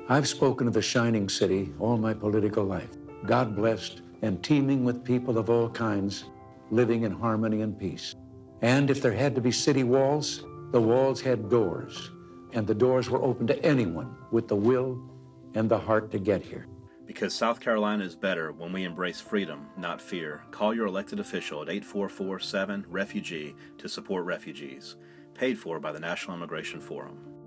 I've spoken of the shining city all my political life, God blessed and teeming with people of all kinds, living in harmony and peace. And if there had to be city walls, the walls had doors, and the doors were open to anyone with the will and the heart to get here. Because South Carolina is better when we embrace freedom, not fear. Call your elected official at 844-7-REFUGEE to support refugees. Paid for by the National Immigration Forum.